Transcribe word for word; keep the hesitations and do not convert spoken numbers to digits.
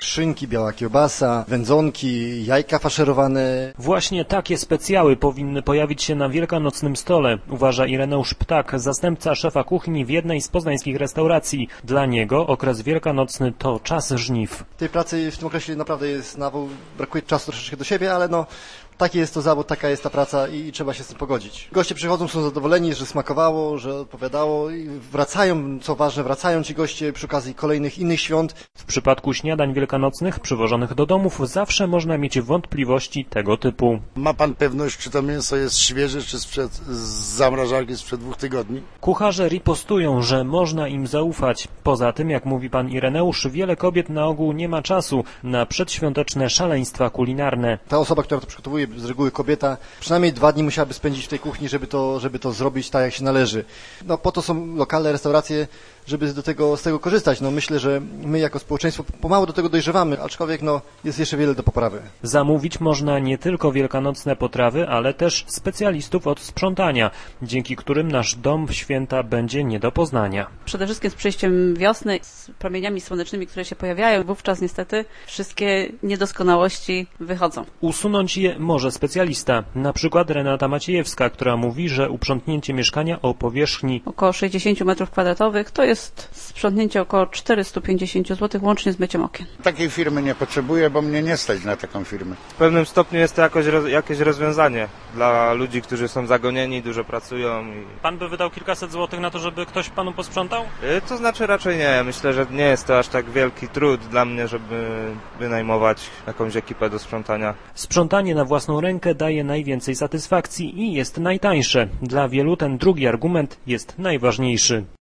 szynki, biała kiełbasa, wędzonki, jajka faszerowane. Właśnie takie specjały powinny pojawić się na wielkanocnym stole, uważa Ireneusz Ptak, zastępca szefa kuchni w jednej z poznańskich restauracji. Dla niego okres wielkanocny to czas żniw. Tej pracy w tym okresie naprawdę jest nawał, brakuje czasu troszeczkę do siebie, ale no taki jest to zawód, taka jest ta praca i, i trzeba się z tym pogodzić. Goście przychodzą, są zadowoleni, że smakowało, że odpowiadało i wracają, co ważne, wracają ci goście przy okazji kolejnych innych świąt. W przypadku śniadań wielkanocnych przywożonych do domów zawsze można mieć wątpliwości tego typu. Ma pan pewność, czy to mięso jest świeże, czy sprzed, z zamrażarki sprzed dwóch tygodni? Kucharze ripostują, że można im zaufać. Poza tym, jak mówi pan Ireneusz, wiele kobiet na ogół nie ma czasu na przedświąteczne szaleństwa kulinarne. Ta osoba, która to przygotowuje, z reguły kobieta, przynajmniej dwa dni musiałaby spędzić w tej kuchni, żeby to, żeby to zrobić tak, jak się należy. No po to są lokalne restauracje, żeby do tego, z tego korzystać. No myślę, że my jako społeczeństwo pomału do tego dojrzewamy, aczkolwiek no, jest jeszcze wiele do poprawy. Zamówić można nie tylko wielkanocne potrawy, ale też specjalistów od sprzątania, dzięki którym nasz dom w święta będzie nie do poznania. Przede wszystkim z przyjściem wiosny, z promieniami słonecznymi, które się pojawiają, wówczas niestety wszystkie niedoskonałości wychodzą. Usunąć je może specjalista, na przykład Renata Maciejewska, która mówi, że uprzątnięcie mieszkania o powierzchni około sześćdziesiąt metrów kwadratowych to jest sprzątnięcie około czterysta pięćdziesiąt złotych łącznie z myciem okien. Takiej firmy nie potrzebuję, bo mnie nie stać na taką firmę. W pewnym stopniu jest to jakoś, jakieś rozwiązanie dla ludzi, którzy są zagonieni, dużo pracują. I... Pan by wydał kilkaset złotych na to, żeby ktoś panu posprzątał? Yy, to znaczy raczej nie. Myślę, że nie jest to aż tak wielki trud dla mnie, żeby wynajmować jakąś ekipę do sprzątania. Sprzątanie na własną rękę daje najwięcej satysfakcji i jest najtańsze. Dla wielu ten drugi argument jest najważniejszy.